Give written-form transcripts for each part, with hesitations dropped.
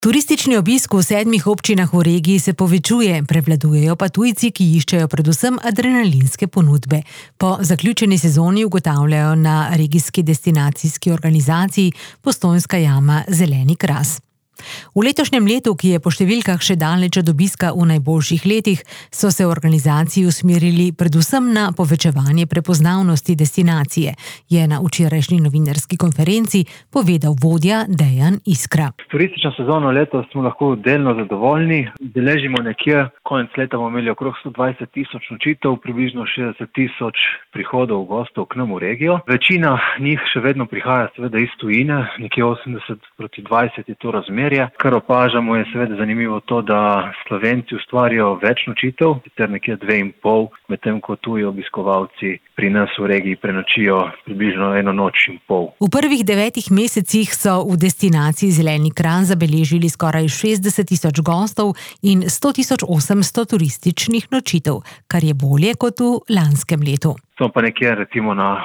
Turistični obisk v 7 občinah v regiji se povečuje, prevladujejo pa tujci, ki iščejo predvsem adrenalinske ponudbe. Po zaključeni sezoni ugotavljajo na regijski destinacijski organizaciji Postojnska jama Zeleni Kras. V letošnjem letu, ki je po številkah še daleč od obiska v najboljših letih, so se v organizaciji usmerili predvsem na povečevanje prepoznavnosti destinacije, je na včerajšnji novinarski konferenci povedal vodja Dejan Iskra. Turistično sezono letos smo lahko delno zadovoljni. Beležimo nekje, konec leta bomo imeli okrog 120,000 nočitev, približno 60,000 prihodov gostov k nam v regijo. Večina njih še vedno prihaja seveda iz tujine, nekje 80:20 je to razmerje. Kar opažamo je seveda zanimivo to, da Slovenci ustvarijo več nočitev, sicer nekje 2,5, medtem ko tuji obiskovalci pri nas v regiji prenočijo približno 1,5 noči. V prvih 9 mesecih so v destinaciji Zeleni Kras zabeležili skoraj 60,000 gostov in 100,800 turističnih nočitev, kar je bolje kot v lanskem letu. Smo pa nekje recimo na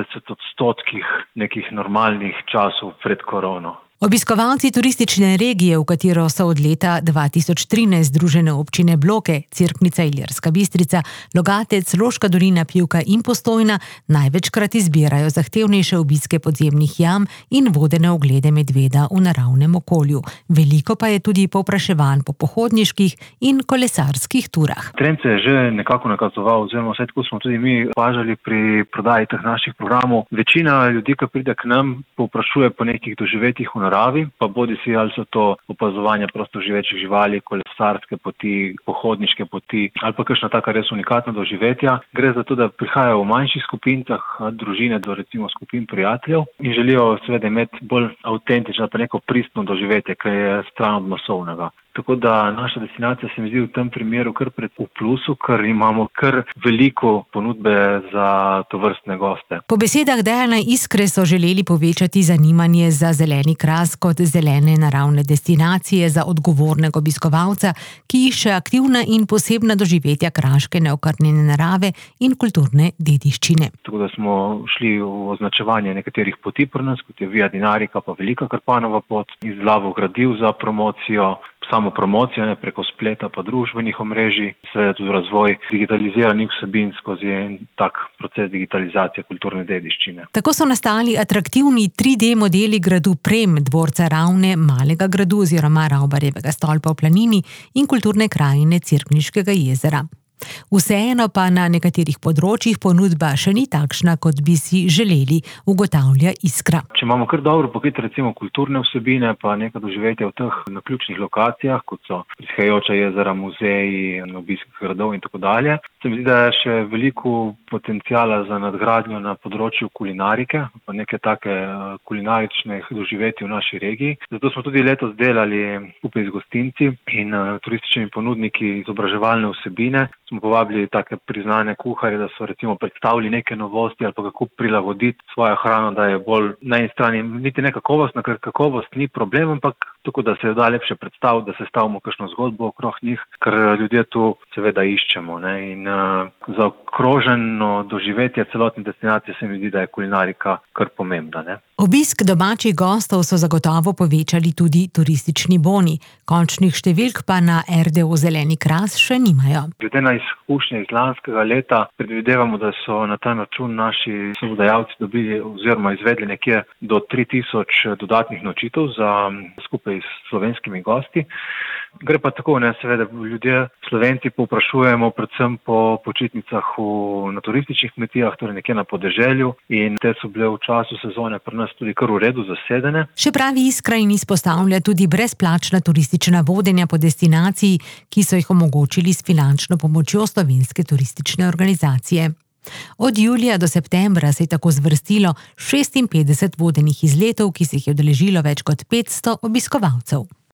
50% nekih normalnih časov pred korono. Obiskovalci turistične regije, v katero so od leta 2013 združene občine Bloke, Cerknica, Ilirska Bistrica, Logatec, Loška dolina, Pivka in Postojna, največkrat izbirajo zahtevnejše obiske podzemnih jam in vodene oglede medveda v naravnem okolju. Veliko pa je tudi povpraševanj po pohodniških in kolesarskih turah. Trend se je že nekako nakazoval, oziroma vse tako smo tudi mi opažali pri prodaji teh naših programov. Večina ljudi, ki pride k nam, povprašuje po nekih doživetjih v naravi, pa bodi si ali so to opazovanja prostoživečih živali, kolesarske poti, pohodniške poti ali pa kakšna taka res unikatna doživetja. Gre za to, da prihajajo v manjših skupinah, družine do recimo skupin prijateljev in želijo seveda imeti bolj avtentično pa neko pristno doživetje, ki je stran od masovnega. Tako da naša destinacija se mi zdi v tem primeru kar v plusu, ker imamo kar veliko ponudbe za tovrstne goste. Po besedah Dejana Iskre so želeli povečati zanimanje za Zeleni Kras kot zelene naravne destinacije za odgovornega obiskovalca, ki išče aktivna in posebna doživetja kraške neokrnjene narave in kulturne dediščine. Tako da smo šli v označevanje nekaterih poti pri nas, kot je Via Dinarica pa Velika Krpanova pot, izdelavo gradiv za promocijo, samo promocijo preko spleta pa družbenih omrežij, seveda tudi razvoj digitaliziranih vsebin skozi tak proces digitalizacije kulturne dediščine. Tako so nastali atraktivni 3D modeli gradu Prem, dvorca Ravne, Malega gradu oziroma Ravbarjevega stolpa v planini in kulturne krajine Cerkniškega jezera. Vseeno pa na nekaterih področjih ponudba še ni takšna, kot bi si želeli, ugotavlja Iskra. Če imamo kar dobro pokrit recimo kulturne vsebine, pa nekaj doživetja v teh naključnih lokacijah, kot so prihajajoča jezera, muzeji, obisk gradov in tako dalje, se mi zdi, da je še veliko potencijala za nadgradnjo na področju kulinarike, pa neke take kulinarične doživetja v naši regiji. Zato smo tudi letos delali skupaj z gostinci in turističnimi ponudniki izobraževalne vsebine. Smo povabili take priznane kuharje, da so recimo predstavili neke novosti ali pa kako prilagoditi svojo hrano, da je bolj na eni strani niti ne kakovostna, ker kakovost ni problem, ampak tako, da se da lepše predstaviti, da se stavimo kakšno zgodbo okrog njih, ker ljudje tu seveda iščemo. In za okroženo doživetje celotne destinacije se mi zdi, da je kulinarika kar pomembna. Obisk domačih gostov so zagotovo povečali tudi turistični boni. Končnih številk pa na RDO Zeleni Kras še nimajo. Glede na izkušnje iz lanskega leta predvidevamo, da so na ta račun naši sobodajalci dobili oziroma izvedli nekje do 3,000 dodatnih nočitev skupaj s slovenskimi gosti. Gre pa tako, seveda ljudje, Slovenci povprašujemo predvsem po počitnicah na turističnih kmetijah, torej nekje na podeželju, in te so bile v času sezone pri nas tudi kar v redu zasedene. Še pravi Iskra in izpostavlja tudi brezplačna turistična vodenja po destinaciji, ki so jih omogočili s finančno pomočjo Slovenske turistične organizacije. Od julija do septembra se je tako zvrstilo 56 vodenih izletov, ki se jih je udeležilo več kot 500 obiskovalcev.